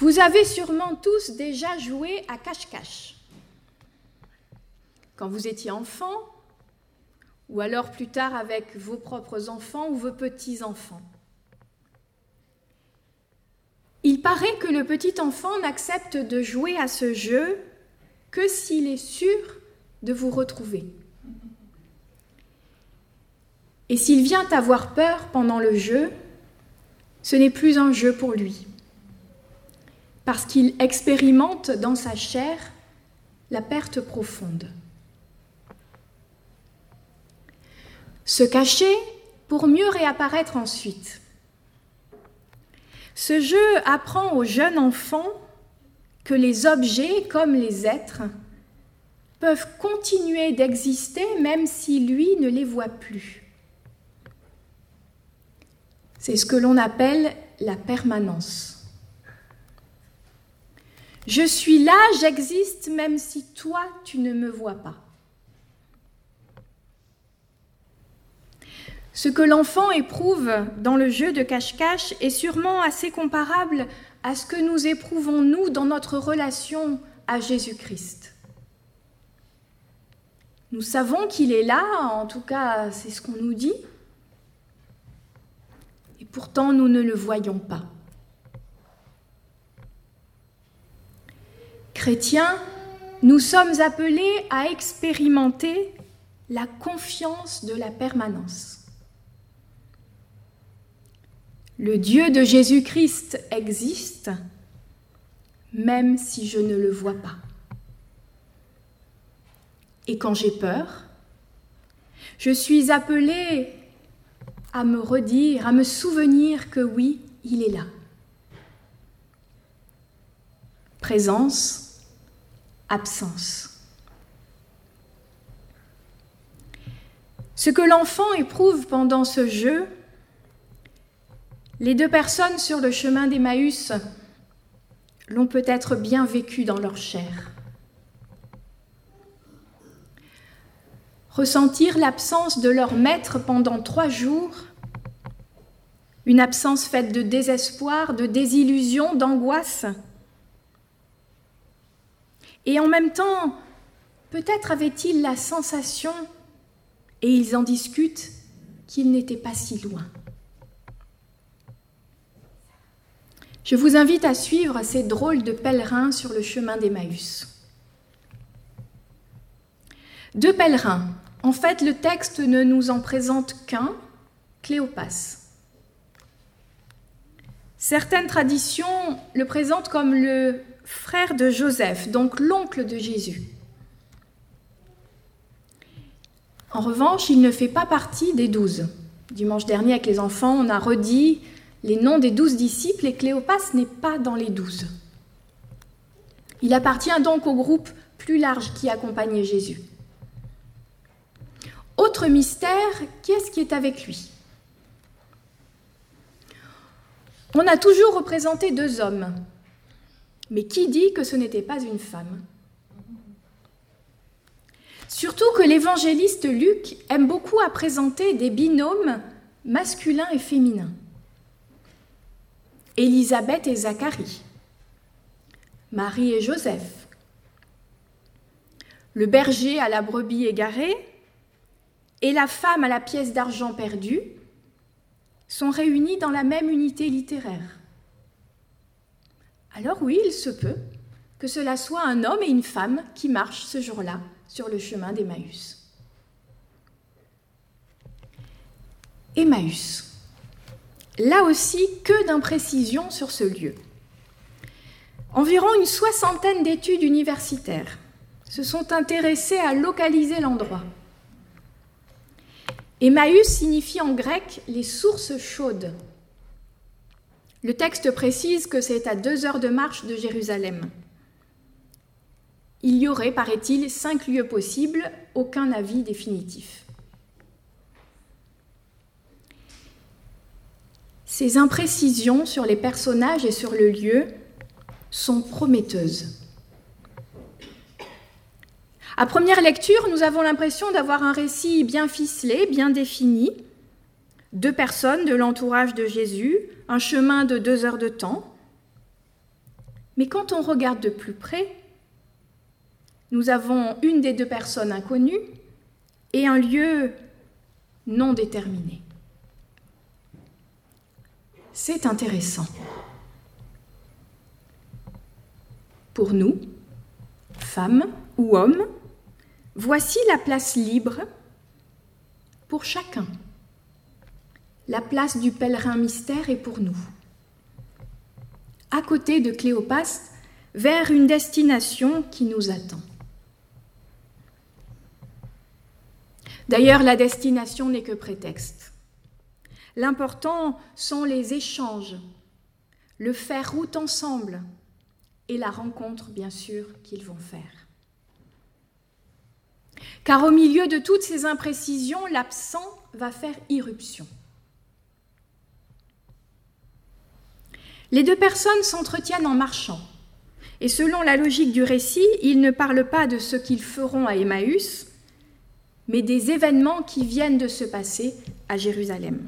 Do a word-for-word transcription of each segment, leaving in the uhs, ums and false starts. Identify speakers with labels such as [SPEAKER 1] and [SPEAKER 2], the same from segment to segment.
[SPEAKER 1] Vous avez sûrement tous déjà joué à cache-cache. Quand vous étiez enfant, ou alors plus tard avec vos propres enfants ou vos petits-enfants. Il paraît que le petit enfant n'accepte de jouer à ce jeu que s'il est sûr de vous retrouver. Et s'il vient avoir peur pendant le jeu, ce n'est plus un jeu pour lui, parce qu'il expérimente dans sa chair la perte profonde. Se cacher pour mieux réapparaître ensuite. Ce jeu apprend aux jeunes enfants que les objets, comme les êtres, peuvent continuer d'exister même si lui ne les voit plus. C'est ce que l'on appelle la permanence. Je suis là, j'existe même si toi tu ne me vois pas. Ce que l'enfant éprouve dans le jeu de cache-cache est sûrement assez comparable à ce que nous éprouvons, nous, dans notre relation à Jésus-Christ. Nous savons qu'il est là, en tout cas, c'est ce qu'on nous dit, et pourtant nous ne le voyons pas. Chrétiens, nous sommes appelés à expérimenter la confiance de la permanence. Le Dieu de Jésus-Christ existe, même si je ne le vois pas. Et quand j'ai peur, je suis appelée à me redire, à me souvenir que oui, il est là. Présence, absence. Ce que l'enfant éprouve pendant ce jeu, les deux personnes sur le chemin d'Emmaüs l'ont peut-être bien vécu dans leur chair. Ressentir l'absence de leur maître pendant trois jours, une absence faite de désespoir, de désillusion, d'angoisse. Et en même temps, peut-être avaient-ils la sensation, et ils en discutent, qu'ils n'étaient pas si loin. Je vous invite à suivre ces drôles de pèlerins sur le chemin d'Emmaüs. Deux pèlerins. En fait, le texte ne nous en présente qu'un, Cléopas. Certaines traditions le présentent comme le frère de Joseph, donc l'oncle de Jésus. En revanche, il ne fait pas partie des douze. Dimanche dernier, avec les enfants, on a redit les noms des douze disciples, et Cléopas n'est pas dans les douze. Il appartient donc au groupe plus large qui accompagnait Jésus. Autre mystère, qui est-ce qui est avec lui ? On a toujours représenté deux hommes, mais qui dit que ce n'était pas une femme ? Surtout que l'évangéliste Luc aime beaucoup à présenter des binômes masculins et féminins. Élisabeth et Zacharie, Marie et Joseph, le berger à la brebis égarée et la femme à la pièce d'argent perdue sont réunis dans la même unité littéraire. Alors oui, il se peut que cela soit un homme et une femme qui marchent ce jour-là sur le chemin d'Emmaüs. Emmaüs. Là aussi, que d'imprécisions sur ce lieu. Environ une soixantaine d'études universitaires se sont intéressées à localiser l'endroit. Emmaüs signifie en grec « les sources chaudes ». Le texte précise que c'est à deux heures de marche de Jérusalem. Il y aurait, paraît-il, cinq lieux possibles, aucun avis définitif. Ces imprécisions sur les personnages et sur le lieu sont prometteuses. À première lecture, nous avons l'impression d'avoir un récit bien ficelé, bien défini. Deux personnes de l'entourage de Jésus, un chemin de deux heures de temps. Mais quand on regarde de plus près, nous avons une des deux personnes inconnues et un lieu non déterminé. C'est intéressant. Pour nous, femmes ou hommes, voici la place libre pour chacun. La place du pèlerin mystère est pour nous. À côté de Cléopas, vers une destination qui nous attend. D'ailleurs, la destination n'est que prétexte. L'important sont les échanges, le faire route ensemble et la rencontre, bien sûr, qu'ils vont faire. Car au milieu de toutes ces imprécisions, l'absent va faire irruption. Les deux personnes s'entretiennent en marchant. Et selon la logique du récit, ils ne parlent pas de ce qu'ils feront à Emmaüs, mais des événements qui viennent de se passer à Jérusalem.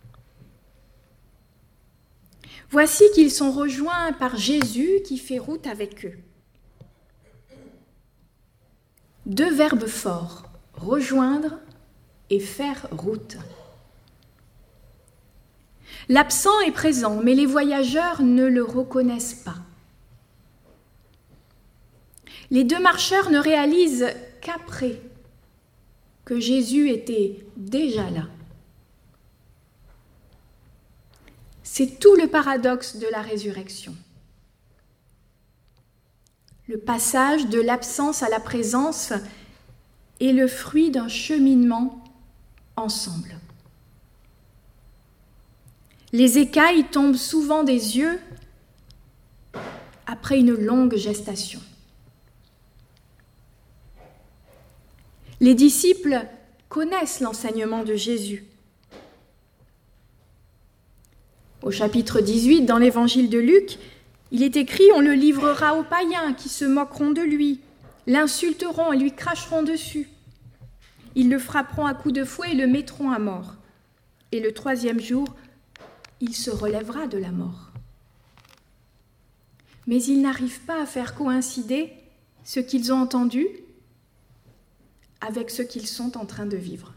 [SPEAKER 1] Voici qu'ils sont rejoints par Jésus qui fait route avec eux. Deux verbes forts, rejoindre et faire route. L'absent est présent, mais les voyageurs ne le reconnaissent pas. Les deux marcheurs ne réalisent qu'après que Jésus était déjà là. C'est tout le paradoxe de la résurrection. Le passage de l'absence à la présence est le fruit d'un cheminement ensemble. Les écailles tombent souvent des yeux après une longue gestation. Les disciples connaissent l'enseignement de Jésus. Au chapitre dix-huit, dans l'évangile de Luc, il est écrit « On le livrera aux païens qui se moqueront de lui, l'insulteront et lui cracheront dessus. Ils le frapperont à coups de fouet et le mettront à mort. Et le troisième jour, il se relèvera de la mort. » Mais ils n'arrivent pas à faire coïncider ce qu'ils ont entendu avec ce qu'ils sont en train de vivre.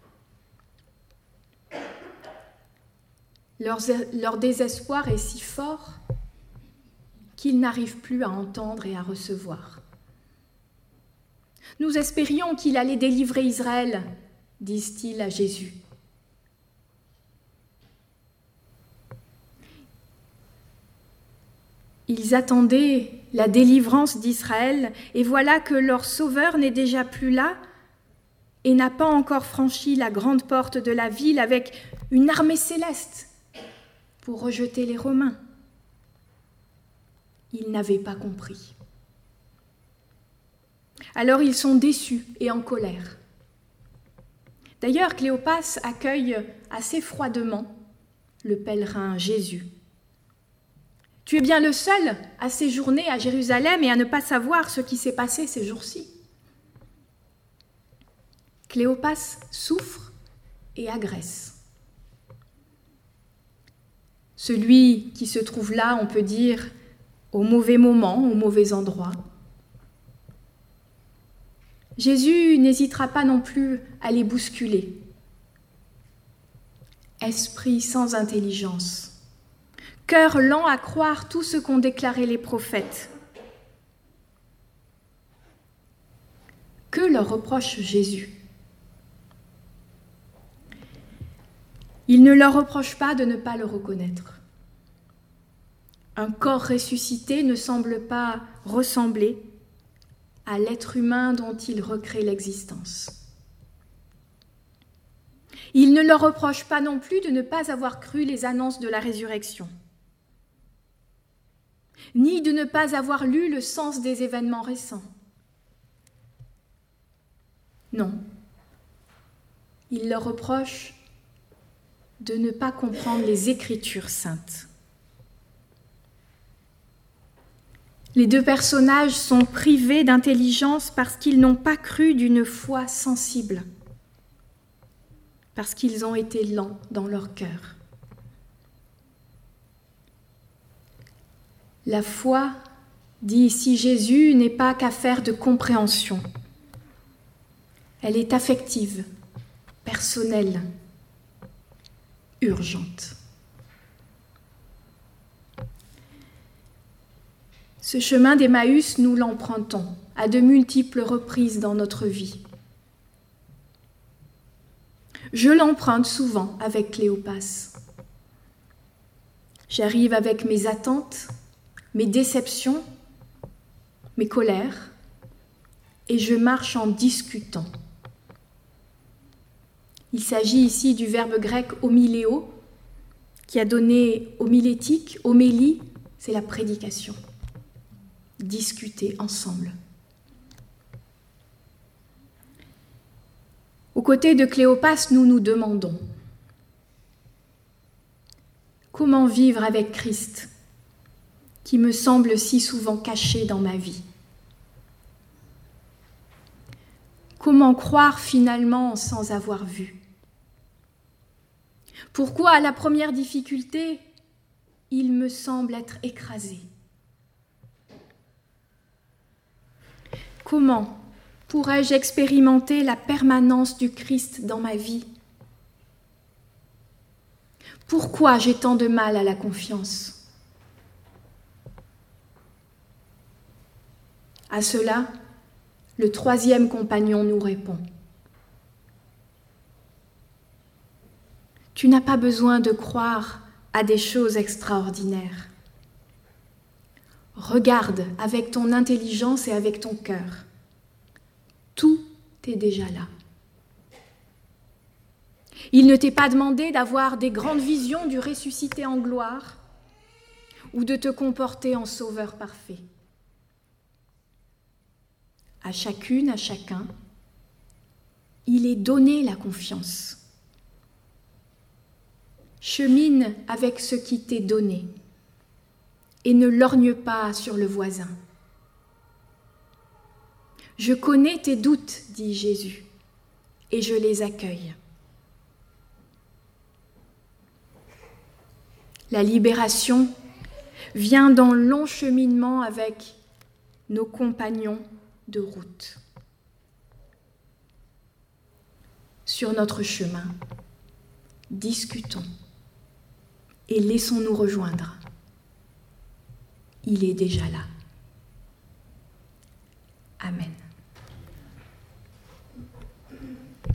[SPEAKER 1] Leur, leur désespoir est si fort qu'ils n'arrivent plus à entendre et à recevoir. « Nous espérions qu'il allait délivrer Israël, disent-ils à Jésus. » Ils attendaient la délivrance d'Israël, et voilà que leur sauveur n'est déjà plus là et n'a pas encore franchi la grande porte de la ville avec une armée céleste pour rejeter les Romains. Ils n'avaient pas compris. Alors ils sont déçus et en colère. D'ailleurs, Cléopas accueille assez froidement le pèlerin Jésus. « Tu es bien le seul à séjourner à Jérusalem et à ne pas savoir ce qui s'est passé ces jours-ci. » Cléopas souffre et agresse. Celui qui se trouve là, on peut dire, au mauvais moment, au mauvais endroit. Jésus n'hésitera pas non plus à les bousculer. Esprit sans intelligence, cœur lent à croire tout ce qu'ont déclaré les prophètes. Que leur reproche Jésus ? Il ne leur reproche pas de ne pas le reconnaître. Un corps ressuscité ne semble pas ressembler à l'être humain dont il recrée l'existence. Il ne leur reproche pas non plus de ne pas avoir cru les annonces de la résurrection, ni de ne pas avoir lu le sens des événements récents. Non, il leur reproche de ne pas comprendre les Écritures saintes. Les deux personnages sont privés d'intelligence parce qu'ils n'ont pas cru d'une foi sensible, parce qu'ils ont été lents dans leur cœur. La foi dit ici Jésus, n'est pas qu'affaire de compréhension. Elle est affective, personnelle, urgente. Ce chemin d'Emmaüs, nous l'empruntons à de multiples reprises dans notre vie. Je l'emprunte souvent avec Cléopas. J'arrive avec mes attentes, mes déceptions, mes colères, et je marche en discutant. Il s'agit ici du verbe grec homiléo, qui a donné homilétique, homélie, c'est la prédication. Discuter ensemble. Aux côtés de Cléopas, nous nous demandons comment vivre avec Christ, qui me semble si souvent caché dans ma vie. Comment croire finalement sans avoir vu? Pourquoi, à la première difficulté, il me semble être écrasé? Comment pourrais-je expérimenter la permanence du Christ dans ma vie? Pourquoi j'ai tant de mal à la confiance? À cela, le troisième compagnon nous répond. Tu n'as pas besoin de croire à des choses extraordinaires. Regarde avec ton intelligence et avec ton cœur. Tout est déjà là. Il ne t'est pas demandé d'avoir des grandes visions du ressuscité en gloire ou de te comporter en sauveur parfait. À chacune, à chacun, il est donné la confiance. Chemine avec ce qui t'est donné et ne lorgne pas sur le voisin. Je connais tes doutes, dit Jésus, et je les accueille. La libération vient dans le long cheminement avec nos compagnons de route. Sur notre chemin, discutons et laissons-nous rejoindre. Il est déjà là. Amen.